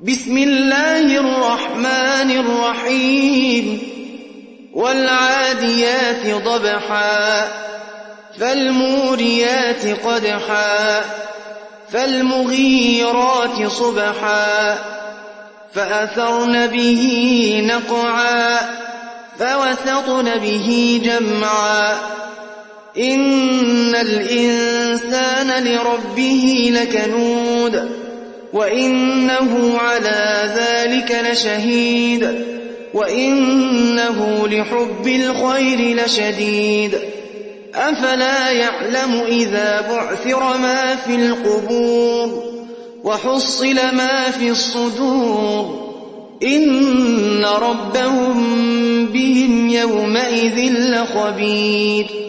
بسم الله الرحمن الرحيم والعاديات ضبحا فالموريات قدحا فالمغيرات صبحا فأثرن به نقعا فوسطن به جمعا إن الإنسان لربه لكنود وإنه على ذلك لشهيد وإنه لحب الخير لشديد أفلا يعلم إذا بعثر ما في القبور وحصل ما في الصدور إن ربهم بهم يومئذ لخبير